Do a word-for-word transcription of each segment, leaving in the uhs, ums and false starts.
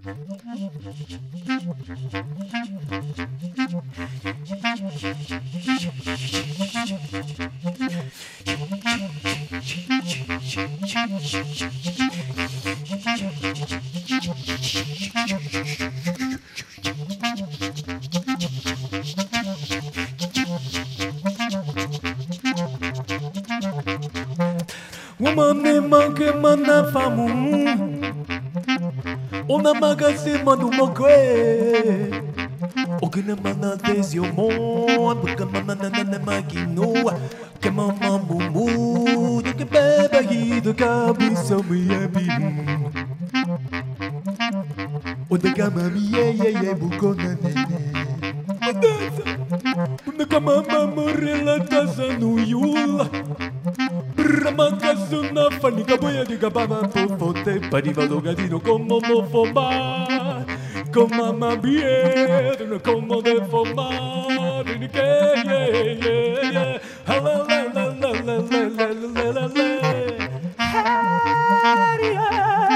Woman manque mana famu Ona magase manu mogwe Oguna mana desi o mon Buka mama nana magino Que mama mumu Do que beba e do cabeça miyabi O da gama miye ye ye bukona nene Una kama mamorela tasa no yula Ramakasuna fanica boya di gababa pofote Pariva logadino como mofomar Como ama bien, como de fomar Ni que yeah yeah yeah La la la la la la la la la la Haria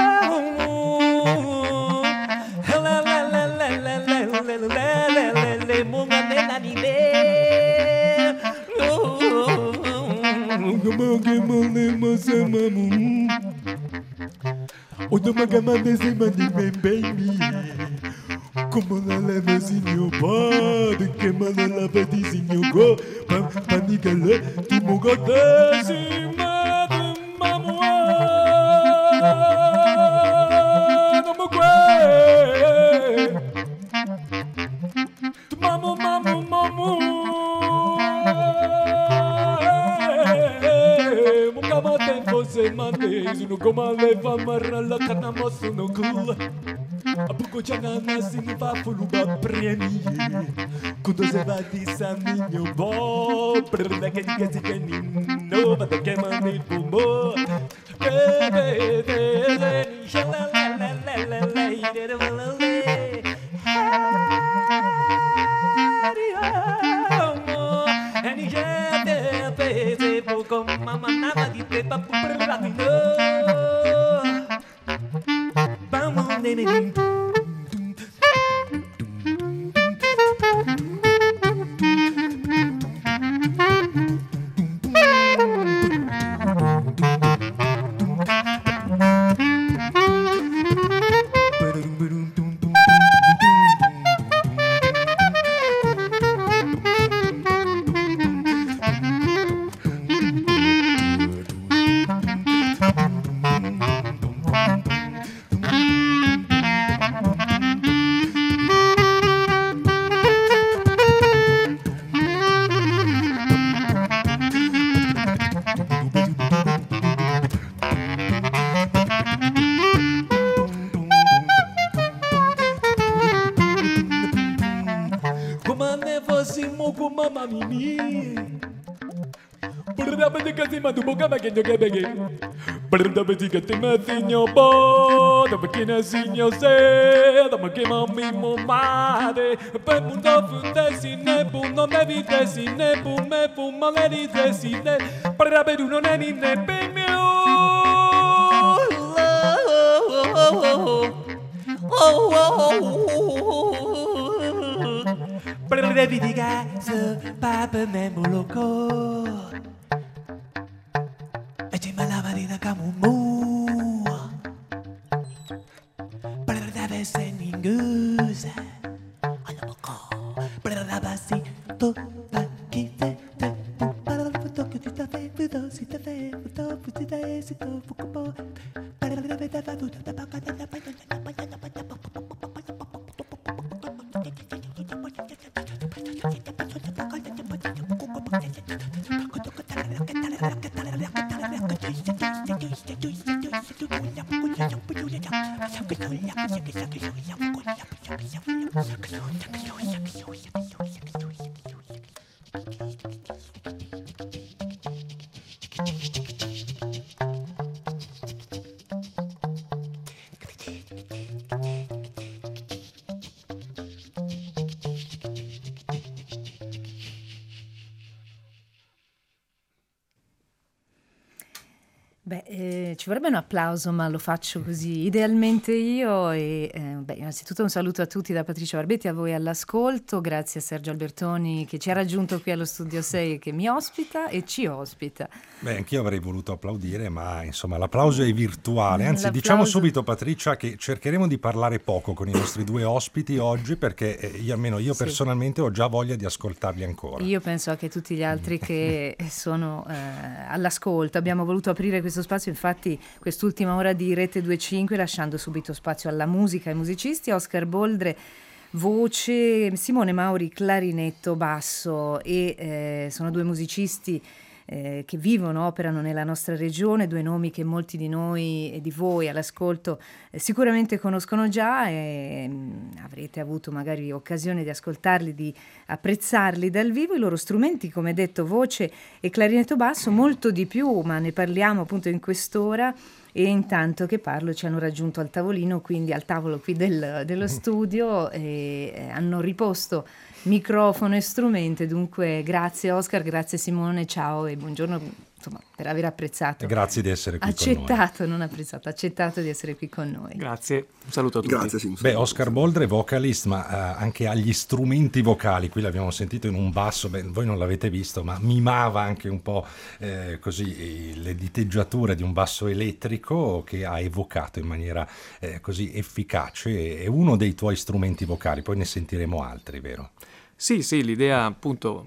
La la la la la la la la la la la Munga nena ni be O da magama desse mani bem baby Como la leva sinho bad Que mala lava di sinho go Pam panigale Tu moga desse mad mamua No mo gwe Tu mamu mamu mamu Mukama tempo se mate no goma leva marra la kana mosu no kula Abuko jana nasi ni va fulu ba premi Kudo se va di saminho bo Perda que diga se que ni no va que mani fumo Bebe de de ni shala la la la la la ide de la la Any jete pese poco mama nada di pepa pupra di no Vamos nene Mama mimi Berda bediga tima du boga magenyo gebege Berda bediga tima sinyo bo Da bakina sinyo se Da makima mimo made Pe mundo funde sine bu no me vide sine bu me fu maleri de sine Berda bedu no ne ni ne pe mio Oh oh oh Berda bediga se papa me moloko Eche malabarina kamumu Berda bese ningusa Alaboko Berda basi to pa kite te Berda puto que te fe puto si te fe puto puto te si to puko Berda beta fa puto ta pa ta pa ta pa ta pa ta Beh, eh, ci vorrebbe un applauso, ma lo faccio così idealmente io. E eh, beh, innanzitutto un saluto a tutti da Patrizia Barbetti, a voi all'ascolto, grazie a Sergio Albertoni che ci ha raggiunto qui allo Studio sei e che mi ospita e ci ospita. Beh, anch'io avrei voluto applaudire, ma insomma l'applauso è virtuale. Anzi, L'applauso... diciamo subito, Patrizia, che cercheremo di parlare poco con i nostri due ospiti oggi, perché io, almeno io sì. personalmente ho già voglia di ascoltarli ancora. Io penso anche tutti gli altri che sono eh, all'ascolto. Abbiamo voluto aprire questo spazio, infatti, quest'ultima ora di Rete due cinque, lasciando subito spazio alla musica ai musicisti. Oscar Boldre, voce, Simone Mauri, clarinetto, basso, e eh, sono due musicisti Eh, che vivono, operano nella nostra regione, due nomi che molti di noi e di voi all'ascolto eh, sicuramente conoscono già, e mh, avrete avuto magari occasione di ascoltarli, di apprezzarli dal vivo. I loro strumenti, come detto, voce e clarinetto basso, molto di più, ma ne parliamo appunto in quest'ora. E intanto che parlo ci hanno raggiunto al tavolino, quindi al tavolo qui del, dello studio, e eh, hanno riposto microfono e strumenti. Dunque grazie Oscar, grazie Simone, ciao e buongiorno, insomma, per aver apprezzato. Grazie di essere qui accettato, con noi. non apprezzato, accettato di essere qui con noi. Grazie, un saluto a tutti. Grazie, sì, Beh, Oscar Boldre, vocalist, ma eh, anche agli strumenti vocali. Qui l'abbiamo sentito in un basso, beh, voi non l'avete visto, ma mimava anche un po' eh, così le diteggiature di un basso elettrico che ha evocato in maniera eh, così efficace. È uno dei tuoi strumenti vocali, poi ne sentiremo altri, vero? Sì, sì, l'idea, appunto,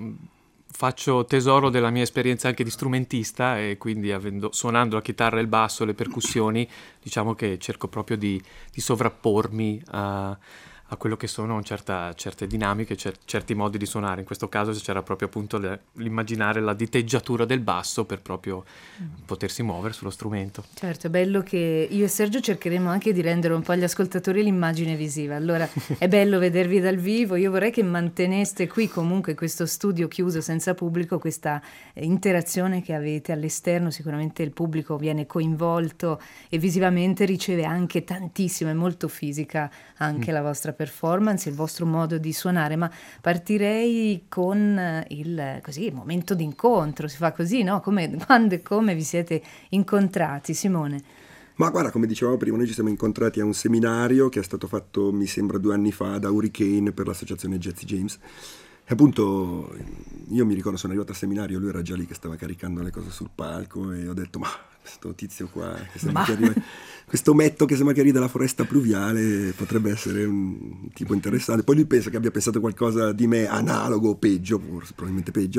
faccio tesoro della mia esperienza anche di strumentista, e quindi avendo, suonando la chitarra e il basso, le percussioni, diciamo che cerco proprio di, di sovrappormi a, a quello che sono certa, certe dinamiche, cer- certi modi di suonare. In questo caso c'era proprio appunto le, l'immaginare la diteggiatura del basso per proprio mm. potersi muovere sullo strumento. Certo, è bello che io e Sergio cercheremo anche di rendere un po' agli ascoltatori l'immagine visiva. Allora è bello vedervi dal vivo. Io vorrei che manteneste qui comunque questo studio chiuso senza pubblico, questa interazione che avete all'esterno. Sicuramente il pubblico viene coinvolto e visivamente riceve anche tantissimo, è molto fisica anche mm. la vostra performance, il vostro modo di suonare. Ma partirei con il, così, il momento d'incontro, si fa così, no? Come, quando e come vi siete incontrati, Simone? Ma guarda, come dicevamo prima, noi ci siamo incontrati a un seminario che è stato fatto, mi sembra, due anni fa da Hurricane per l'associazione Jazzy James. E appunto io mi ricordo, sono arrivato al seminario, lui era già lì che stava caricando le cose sul palco, e ho detto ma questo tizio qua che sembra che arriva, questo metto che sembra che arriva dalla foresta pluviale potrebbe essere un tipo interessante. Poi lui pensa che abbia pensato qualcosa di me analogo o peggio, forse probabilmente peggio.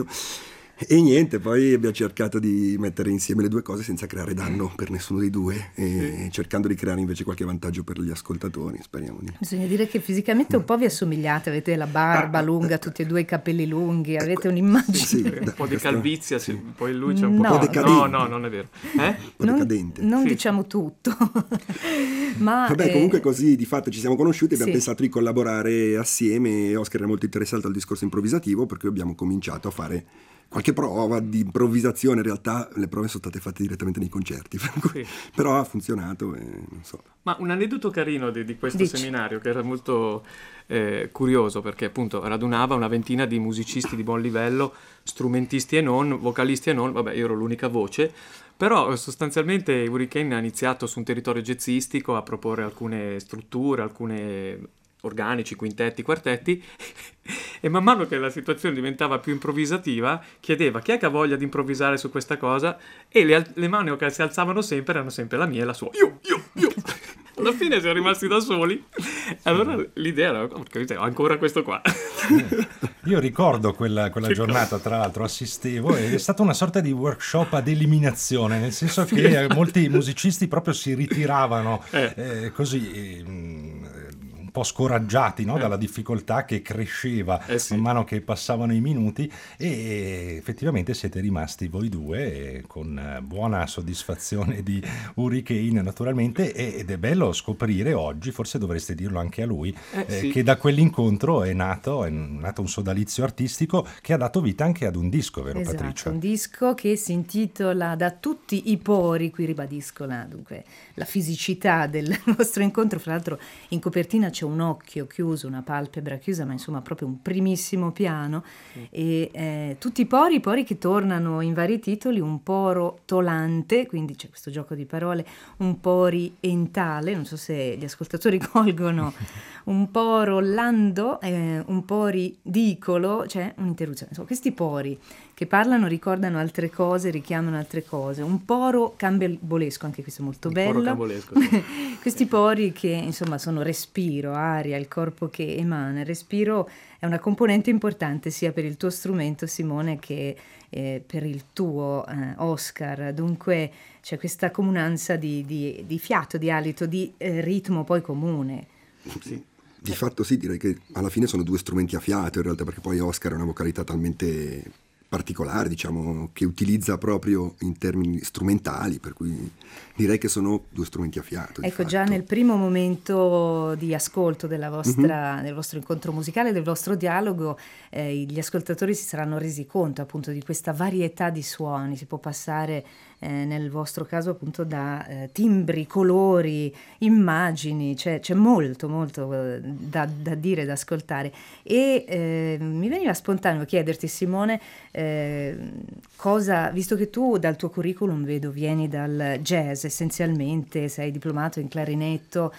E niente, poi abbiamo cercato di mettere insieme le due cose senza creare danno per nessuno dei due, e cercando di creare invece qualche vantaggio per gli ascoltatori, speriamo di... Bisogna dire che fisicamente un po' vi assomigliate, avete la barba lunga, tutti e due i capelli lunghi, avete un'immagine... Sì, un po' di calvizia, sì, poi lui c'è un po'... No, decadente. No, no, non è vero. Eh? Un po' decadente. Non, non sì. diciamo tutto. Ma Vabbè, eh... comunque così di fatto ci siamo conosciuti, abbiamo sì. pensato di collaborare assieme. Oscar era molto interessato al discorso improvvisativo, per cui abbiamo cominciato a fare qualche prova di improvvisazione. In realtà le prove sono state fatte direttamente nei concerti, per cui, sì. però ha funzionato e non so. Ma un aneddoto carino di, di questo Dici. seminario, che era molto eh, curioso, perché appunto radunava una ventina di musicisti di buon livello, strumentisti e non, vocalisti e non, vabbè, io ero l'unica voce, però sostanzialmente Hurricane ha iniziato su un territorio jazzistico a proporre alcune strutture, alcune organici, quintetti, quartetti, e man mano che la situazione diventava più improvvisativa chiedeva chi è che ha voglia di improvvisare su questa cosa, e le, al- le mani che si alzavano sempre erano sempre la mia e la sua. Io, io, io. Alla fine siamo rimasti da soli. Allora l'idea era, oh, ancora questo qua. Io ricordo quella, quella giornata, tra l'altro assistevo, e è stata una sorta di workshop ad eliminazione, nel senso che molti musicisti proprio si ritiravano eh. Eh, così... Eh, un po' scoraggiati, no? eh. dalla difficoltà che cresceva eh sì. man mano che passavano i minuti, e effettivamente siete rimasti voi due con buona soddisfazione di Hurricane naturalmente, ed è bello scoprire oggi, forse dovreste dirlo anche a lui, eh, eh, sì. che da quell'incontro è nato, è nato un sodalizio artistico che ha dato vita anche ad un disco, vero esatto, Patrizia? Un disco che si intitola Da tutti i pori, qui ribadisco la, dunque, la fisicità del vostro incontro. Fra l'altro in copertina c'è un occhio chiuso, una palpebra chiusa, ma insomma proprio un primissimo piano, mm. e eh, tutti i pori, i pori che tornano in vari titoli, un poro tolante, quindi c'è questo gioco di parole, un pori entale, non so se gli ascoltatori colgono, un poro lando, eh, un pori dicolo, c'è un'interruzione, insomma questi pori che parlano, ricordano altre cose, richiamano altre cose. Un poro cambolesco, anche questo è molto il bello. Poro cambolesco, sì. Questi pori che insomma sono respiro, aria, il corpo che emana. Il respiro è una componente importante sia per il tuo strumento, Simone, che eh, per il tuo eh, Oscar. Dunque c'è questa comunanza di, di, di fiato, di alito, di eh, ritmo poi comune. Sì. Di fatto sì, direi che alla fine sono due strumenti a fiato in realtà, perché poi Oscar è una vocalità talmente particolare, diciamo, che utilizza proprio in termini strumentali, per cui direi che sono due strumenti a fiato. Ecco, già nel primo momento di ascolto della vostra, mm-hmm. del vostro incontro musicale, del vostro dialogo, eh, gli ascoltatori si saranno resi conto appunto di questa varietà di suoni. Si può passare eh, nel vostro caso appunto da eh, timbri, colori, immagini, c'è, c'è molto molto eh, da, da dire, da ascoltare, e eh, mi veniva spontaneo chiederti, Simone, eh, cosa, visto che tu dal tuo curriculum vedo vieni dal jazz essenzialmente, sei diplomato in clarinetto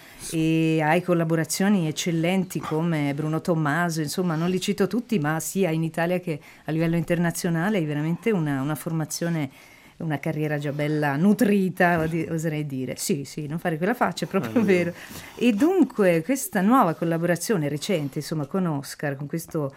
e hai collaborazioni eccellenti come Bruno Tommaso, insomma non li cito tutti, ma sia in Italia che a livello internazionale hai veramente una, una formazione, una carriera già bella nutrita, oserei dire. Sì, sì, non fare quella faccia, è proprio ah, vero. E dunque questa nuova collaborazione recente, insomma, con Oscar, con questo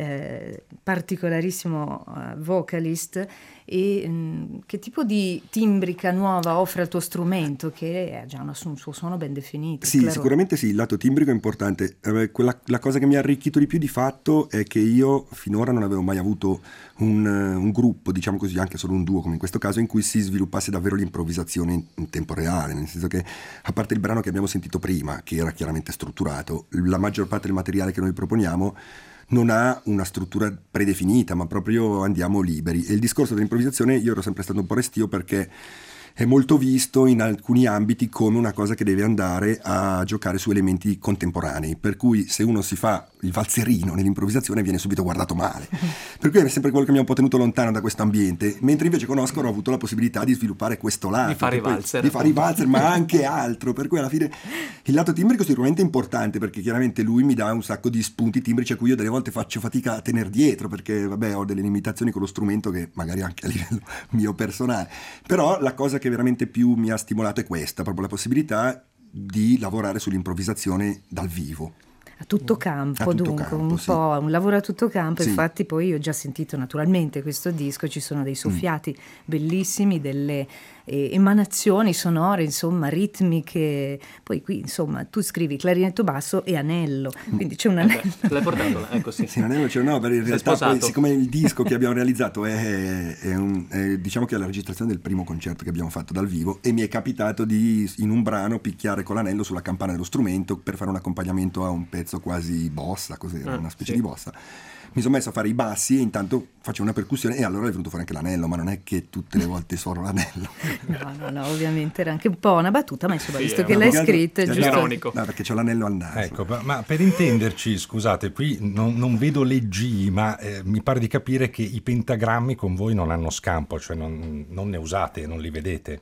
eh, particolarissimo uh, vocalist, e mh, che tipo di timbrica nuova offre al tuo strumento, che ha già una, un suo suono ben definito? Sì, clarone. Sicuramente sì, il lato timbrico è importante. Eh, quella, la cosa che mi ha arricchito di più di fatto è che io finora non avevo mai avuto un, un gruppo, diciamo così, anche solo un duo come in questo caso, in cui si sviluppasse davvero l'improvvisazione in, in tempo reale, nel senso che, a parte il brano che abbiamo sentito prima, che era chiaramente strutturato, la maggior parte del materiale che noi proponiamo non ha una struttura predefinita, ma proprio andiamo liberi. E il discorso dell'improvvisazione io ero sempre stato un po' restio, perché è molto visto in alcuni ambiti come una cosa che deve andare a giocare su elementi contemporanei, per cui se uno si fa il valzerino nell'improvvisazione viene subito guardato male, per cui è sempre quello che mi ha un po' tenuto lontano da questo ambiente, mentre invece con Oscar ho avuto la possibilità di sviluppare questo lato, di fare i valzer, di fare i valzer ma anche altro, per cui alla fine il lato timbrico è sicuramente importante, perché chiaramente lui mi dà un sacco di spunti timbrici a cui io delle volte faccio fatica a tenere dietro, perché vabbè ho delle limitazioni con lo strumento che magari anche a livello mio personale, però la cosa che veramente più mi ha stimolato è questa, proprio la possibilità di lavorare sull'improvvisazione dal vivo. A tutto campo, a tutto dunque, campo, un sì. po' un lavoro a tutto campo, sì. Infatti poi io ho già sentito naturalmente questo disco, ci sono dei soffiati mm. bellissimi, delle eh, emanazioni sonore, insomma, ritmiche, poi qui insomma tu scrivi clarinetto basso e anello, quindi c'è un anello. Eh beh, l'hai portato, ecco sì. Sì, anello c'è, no, per in realtà poi, siccome il disco che abbiamo realizzato è, è, un, è diciamo che è la registrazione del primo concerto che abbiamo fatto dal vivo, e mi è capitato di in un brano picchiare con l'anello sulla campana dello strumento per fare un accompagnamento a un pezzo quasi bossa, così, ah, una specie sì. di bossa. Mi sono messo a fare i bassi e intanto facevo una percussione, e allora è venuto fuori anche l'anello, ma non è che tutte le volte suono l'anello. No, no, no, ovviamente era anche un po' una battuta, ma insomma, sì, visto che no, l'hai scritto è giusto. Ironico. No, perché c'ho l'anello al naso. Ecco, ma, ma per intenderci, scusate, qui non, non vedo le G, ma eh, mi pare di capire che i pentagrammi con voi non hanno scampo, cioè non, non ne usate, non li vedete.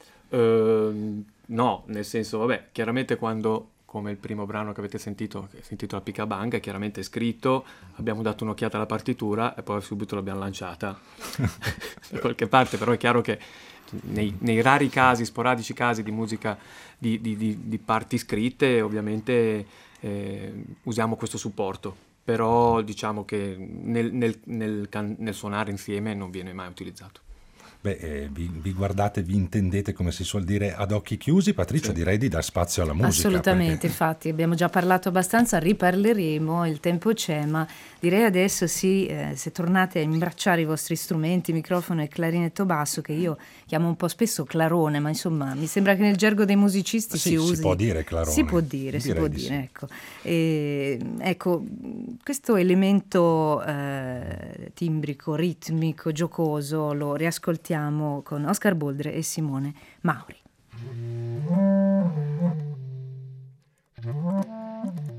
Uh, no, nel senso, vabbè, chiaramente quando, come il primo brano che avete sentito, che si intitola Picabang, è chiaramente scritto, abbiamo dato un'occhiata alla partitura e poi subito l'abbiamo lanciata da qualche parte, però è chiaro che nei, nei rari casi, sporadici casi di musica, di, di, di, di parti scritte, ovviamente eh, usiamo questo supporto, però diciamo che nel, nel, nel, can- nel suonare insieme non viene mai utilizzato. Beh, eh, vi, vi guardate, vi intendete, come si suol dire, ad occhi chiusi. Patrizia, sì. direi di dar spazio alla musica. Assolutamente, perché... infatti abbiamo già parlato abbastanza, riparleremo, il tempo c'è, ma direi adesso sì, eh, se tornate a imbracciare i vostri strumenti, microfono e clarinetto basso, che io chiamo un po' spesso clarone, ma insomma mi sembra che nel gergo dei musicisti sì, si usi. Si può dire clarone. Si può dire, si può dire, sì. ecco. E, ecco, questo elemento eh, timbrico, ritmico, giocoso lo riascoltiamo con Oscar Boldre e Simone Mauri.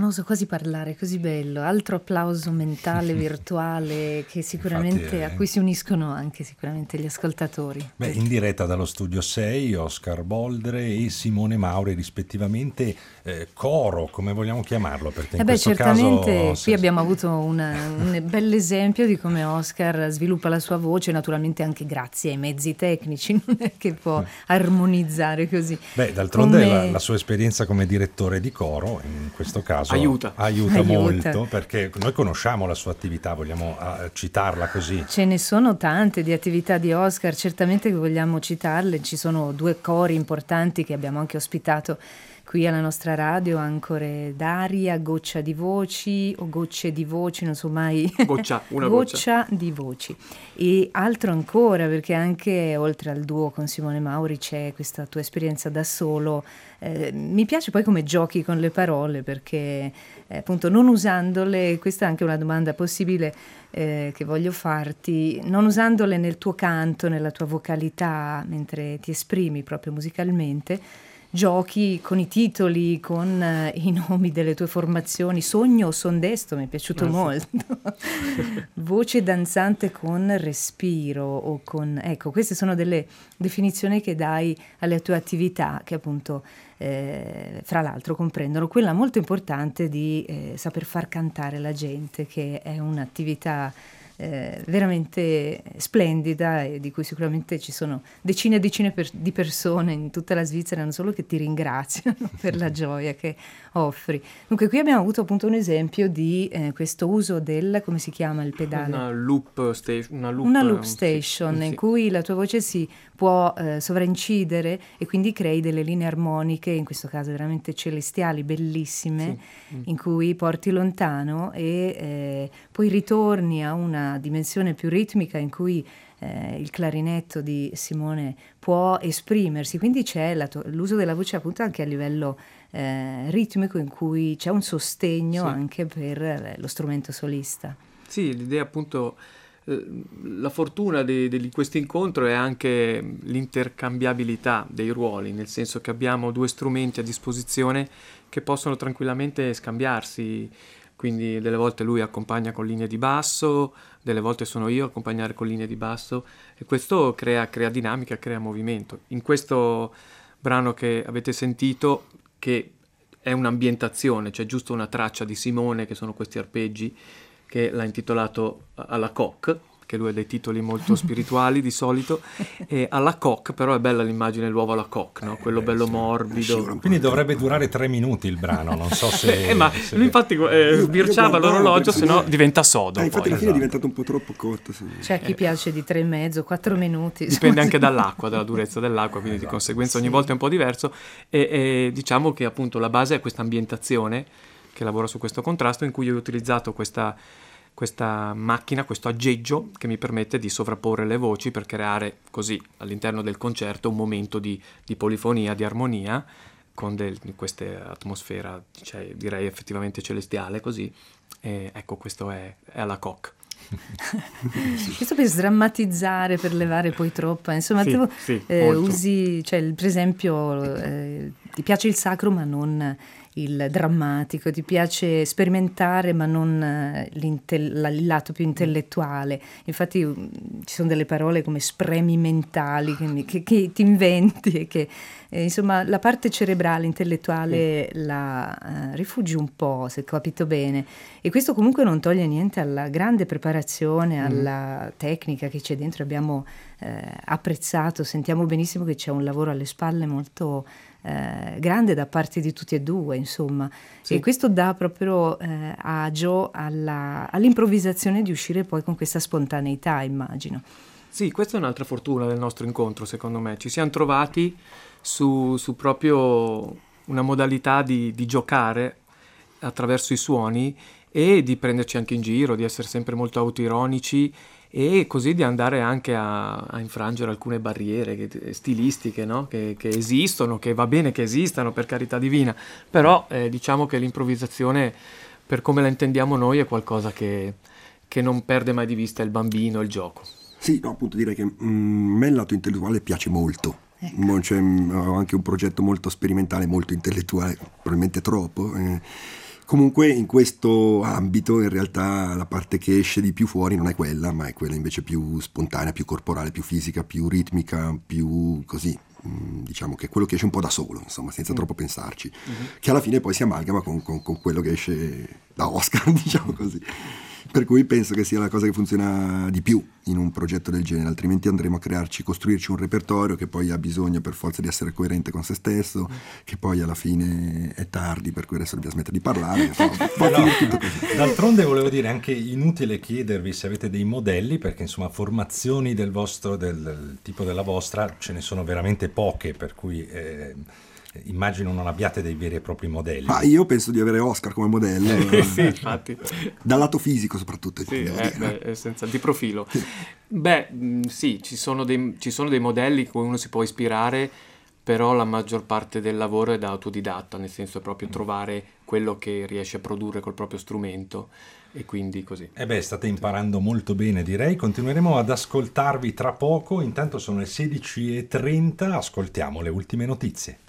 non oso quasi parlare, così bello. Altro applauso mentale, virtuale, che sicuramente Infatti, eh, a cui si uniscono anche sicuramente gli ascoltatori. Beh, in diretta dallo Studio sei, Oscar Boldre e Simone Mauri, rispettivamente eh, coro, come vogliamo chiamarlo? Perché in Eh beh, questo certamente caso... qui abbiamo avuto una, un bell'esempio di come Oscar sviluppa la sua voce, naturalmente anche grazie ai mezzi tecnici, non è che può armonizzare così. Beh, d'altronde Come... la, la sua esperienza come direttore di coro, in questo caso, aiuta, aiuta, aiuta. molto, perché noi conosciamo la sua attività, vogliamo uh, citarla così. Ce ne sono tante di attività di Oscar, certamente che vogliamo citarle, ci sono due cori importanti che abbiamo anche ospitato qui alla nostra radio, Ancore d'aria, Goccia di voci o Gocce di voci, non so mai. Goccia, una goccia. Goccia di voci. E altro ancora, perché anche oltre al duo con Simone Mauri c'è questa tua esperienza da solo. Eh, mi piace poi come giochi con le parole, perché eh, appunto non usandole, questa è anche una domanda possibile eh, che voglio farti, non usandole nel tuo canto, nella tua vocalità, mentre ti esprimi proprio musicalmente, giochi con i titoli, con uh, i nomi delle tue formazioni. Sogno o son desto, mi è piaciuto ah, molto. Sì. Voce danzante con respiro o con... Ecco, queste sono delle definizioni che dai alle tue attività che appunto eh, fra l'altro comprendono quella molto importante di eh, saper far cantare la gente, che è un'attività Eh, veramente splendida e di cui sicuramente ci sono decine e decine per, di persone in tutta la Svizzera, non solo che ti ringraziano per la gioia che offri. Dunque qui abbiamo avuto appunto un esempio di eh, questo uso del, come si chiama il pedale? Una loop station, una loop, una loop station sì, in sì. cui la tua voce si può eh, sovraincidere e quindi crei delle linee armoniche, in questo caso veramente celestiali, bellissime, sì. in cui porti lontano e eh, poi ritorni a una dimensione più ritmica in cui eh, il clarinetto di Simone può esprimersi, quindi c'è la to- l'uso della voce appunto anche a livello eh, ritmico, in cui c'è un sostegno sì. anche per eh, lo strumento solista. Sì, l'idea appunto, eh, la fortuna di, di questo incontro è anche l'intercambiabilità dei ruoli, nel senso che abbiamo due strumenti a disposizione che possono tranquillamente scambiarsi. Quindi delle volte lui accompagna con linee di basso, delle volte sono io a accompagnare con linee di basso, e questo crea, crea dinamica, crea movimento. In questo brano che avete sentito, che è un'ambientazione, c'è giusto una traccia di Simone, che sono questi arpeggi, che l'ha intitolato alla coque, che lui ha dei titoli molto spirituali di solito, e alla coque però è bella l'immagine, l'uovo alla coque, no? Quello bello morbido. Quindi dovrebbe durare tre minuti il brano, non so se... eh, ma se... lui infatti eh, sbirciava l'orologio, se no diventa sodo. Eh, infatti alla poi. fine è diventato un po' troppo corto. Sì. C'è a chi eh. piace di tre e mezzo, quattro minuti. Dipende anche dall'acqua, dalla durezza dell'acqua, quindi esatto. di conseguenza ogni sì. volta è un po' diverso, e, e diciamo che appunto la base è questa ambientazione che lavora su questo contrasto, in cui io ho utilizzato questa... questa macchina, questo aggeggio che mi permette di sovrapporre le voci per creare così all'interno del concerto un momento di, di polifonia, di armonia, con del, questa atmosfera, cioè, direi effettivamente celestiale, così. E ecco, questo è, è alla coque. Questo per sdrammatizzare, per levare poi troppo, insomma sì, tu sì, eh, usi, cioè per esempio eh, ti piace il sacro ma non il drammatico, ti piace sperimentare ma non il lato più intellettuale. Infatti ci sono delle parole come spremi mentali che, che, che ti inventi e che eh, insomma la parte cerebrale, intellettuale sì. la uh, rifugi un po', se ho capito bene, e questo comunque non toglie niente alla grande preparazione, mm. alla tecnica che c'è dentro. Abbiamo eh, apprezzato, sentiamo benissimo che c'è un lavoro alle spalle molto Eh, grande da parte di tutti e due, insomma, sì. e questo dà proprio eh, agio alla, all'improvvisazione di uscire poi con questa spontaneità, immagino. Sì, questa è un'altra fortuna del nostro incontro, secondo me. Ci siamo trovati su, su proprio una modalità di, di giocare attraverso i suoni e di prenderci anche in giro, di essere sempre molto autoironici, e così di andare anche a, a infrangere alcune barriere che, stilistiche, no? che, che esistono, che va bene che esistano, per carità divina, però eh, diciamo che l'improvvisazione, per come la intendiamo noi, è qualcosa che, che non perde mai di vista il bambino, il gioco. Sì, no, appunto direi che mm, a me il lato intellettuale piace molto. Ecco. Cioè, ho anche un progetto molto sperimentale, molto intellettuale, probabilmente troppo, eh. Comunque in questo ambito in realtà la parte che esce di più fuori non è quella, ma è quella invece più spontanea, più corporale, più fisica, più ritmica, più così, diciamo che è quello che esce un po' da solo, insomma, senza mm. troppo pensarci, mm-hmm. che alla fine poi si amalgama con, con, con quello che esce da Oscar, diciamo così. Per cui penso che sia la cosa che funziona di più in un progetto del genere, altrimenti andremo a crearci, costruirci un repertorio che poi ha bisogno per forza di essere coerente con se stesso, che poi alla fine è tardi, per cui adesso dobbiamo smettere di parlare. Insomma, no, d'altronde volevo dire, anche inutile chiedervi se avete dei modelli, perché insomma formazioni del vostro, del, del tipo della vostra, ce ne sono veramente poche, per cui... Eh, immagino non abbiate dei veri e propri modelli. Ma io penso di avere Oscar come modello. Eh, sì, infatti. Dal lato fisico soprattutto. Sì, eh, beh, senza, di profilo. Beh, mh, sì, ci sono, dei, ci sono dei modelli cui uno si può ispirare, però la maggior parte del lavoro è da autodidatta, nel senso è proprio trovare quello che riesce a produrre col proprio strumento, e quindi così. E beh, state imparando molto bene, direi. Continueremo ad ascoltarvi tra poco, intanto sono le sedici e trenta, ascoltiamo le ultime notizie.